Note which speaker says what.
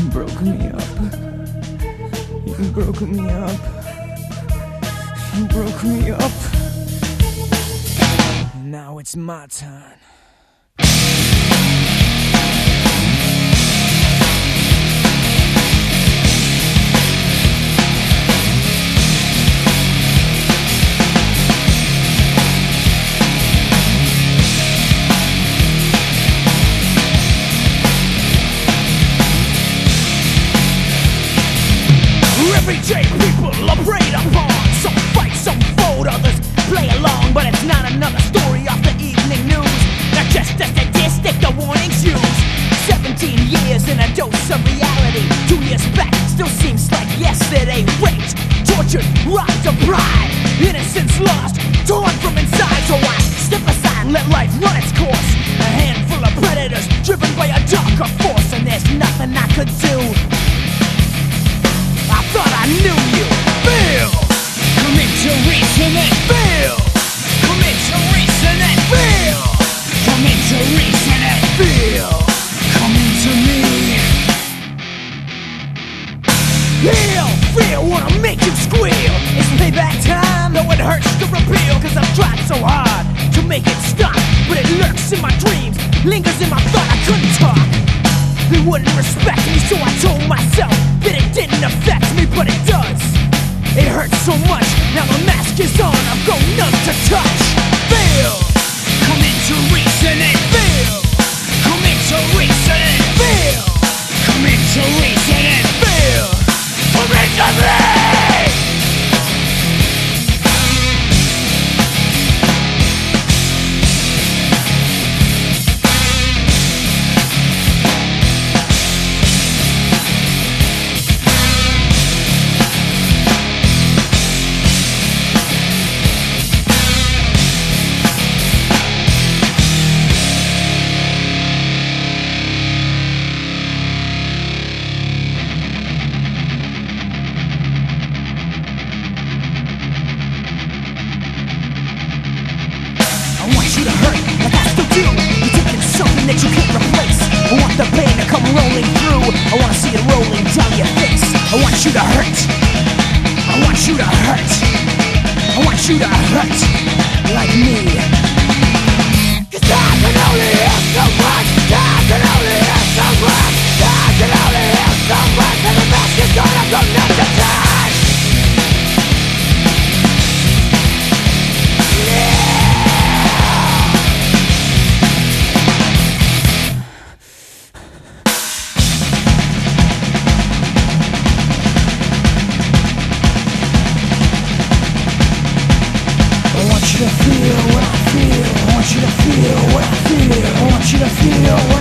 Speaker 1: broke me up. You broke me up. You broke me up. Now it's my turn.
Speaker 2: Everyday people are preyed upon. Some fight, some fold, others play along. But it's not another story off the evening news. Not just a statistic, the warning's used. 17 years in a dose of reality. 2 years back, still seems like yesterday. Raped, tortured, robbed of pride. Innocence lost, torn from inside. So I step aside and let life run its course. A handful of predators, driven by a darker force. And there's nothing I could do. I thought I knew you. Feel. Come into reason and feel. Come into reason and feel. Come into reason and feel. Come into me. Feel. Fear wanna make you squeal. It's payback time, though it hurts to reveal. Cause I've tried so hard to make it stop. But it lurks in my dreams, lingers in my thought. I couldn't talk. They wouldn't respect me, so I told myself that it didn't affect me, but it does. It hurts so much, now the mask is on, I've grown numb to touch. Feel. Come into reason and feel. Come into reason and feel. Come into reason and feel. Come into me. I want you to hurt like I still do. You're taking something that you can't replace. I want the pain to come rolling through. I want to see it rolling down your face. I want you to hurt. I want you to hurt. I want you to hurt like me. Cause I can only hear so much. I can only hear so much. I can only hear so much. And the mask is gonna go numb to touch. I want you to feel what I feel. I want you to feel what I feel. I want you to feel what